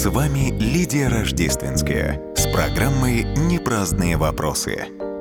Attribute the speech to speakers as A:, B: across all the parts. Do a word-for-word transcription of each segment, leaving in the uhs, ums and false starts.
A: С вами Лидия Рождественская с программой «Непраздные вопросы».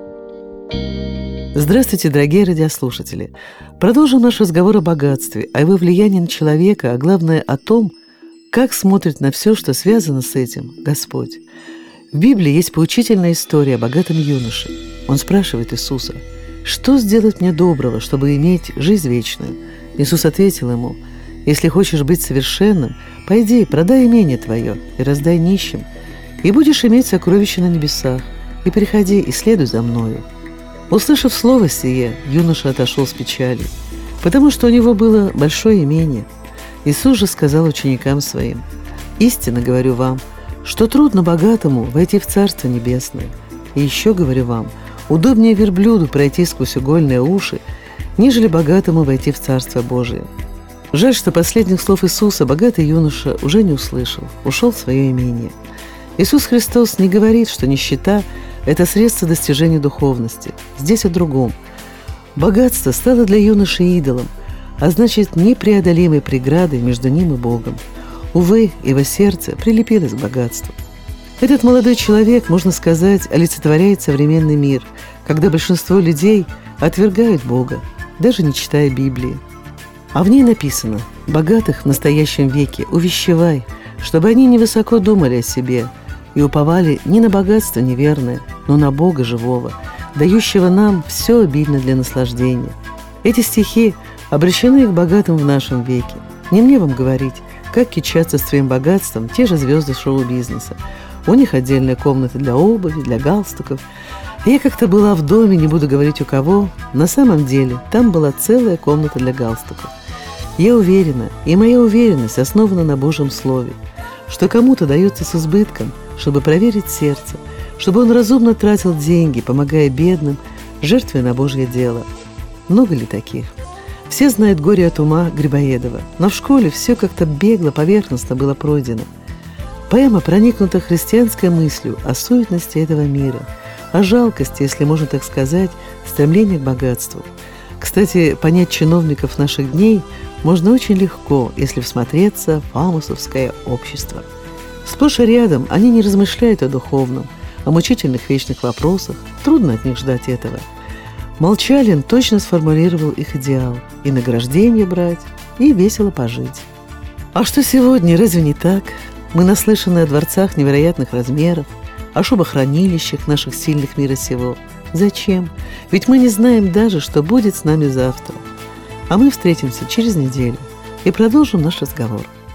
B: Здравствуйте, дорогие радиослушатели! Продолжим наш разговор о богатстве, о его влиянии на человека, а главное о том, как смотрит на все, что связано с этим Господь. В Библии есть поучительная история о богатом юноше. Он спрашивает Иисуса: «Что сделать мне доброго, чтобы иметь жизнь вечную?» Иисус ответил ему: «Если хочешь быть совершенным, пойди, продай имение твое и раздай нищим, и будешь иметь сокровища на небесах, и приходи и следуй за мною». Услышав слово сие, юноша отошел с печалью, потому что у него было большое имение. Иисус же сказал ученикам своим: «Истинно говорю вам, что трудно богатому войти в Царство Небесное. И еще говорю вам, удобнее верблюду пройти сквозь угольные уши, нежели богатому войти в Царство Божие». Жаль, что последних слов Иисуса богатый юноша уже не услышал, ушел в свое имение. Иисус Христос не говорит, что нищета – это средство достижения духовности. Здесь о другом. Богатство стало для юноши идолом, а значит, непреодолимой преградой между ним и Богом. Увы, его сердце прилепилось к богатству. Этот молодой человек, можно сказать, олицетворяет современный мир, когда большинство людей отвергают Бога, даже не читая Библии. А в ней написано: «Богатых в настоящем веке увещевай, чтобы они невысоко думали о себе и уповали не на богатство неверное, но на Бога живого, дающего нам все обильно для наслаждения». Эти стихи обращены к богатым в нашем веке. Не мне вам говорить, как кичатся своим богатством те же звезды шоу-бизнеса. У них отдельная комната для обуви, для галстуков. Я как-то была в доме, не буду говорить у кого, на самом деле там была целая комната для галстуков. Я уверена, и моя уверенность основана на Божьем Слове, что кому-то дается с избытком, чтобы проверить сердце, чтобы он разумно тратил деньги, помогая бедным, жертвуя на Божье дело. Много ли таких? Все знают «Горе от ума» Грибоедова, но в школе все как-то бегло, поверхностно было пройдено. Поэма проникнута христианской мыслью о суетности этого мира, о жалкости, если можно так сказать, стремления к богатству. Кстати, понять чиновников наших дней можно очень легко, если всмотреться в фамусовское общество. Сплошь и рядом они не размышляют о духовном, о мучительных вечных вопросах, трудно от них ждать этого. Молчалин точно сформулировал их идеал: и награждение брать, и весело пожить. А что сегодня, разве не так? Мы наслышаны о дворцах невероятных размеров, о шубохранилищах наших сильных мира сего. Зачем? Ведь мы не знаем даже, что будет с нами завтра. А мы встретимся через неделю и продолжим наш разговор.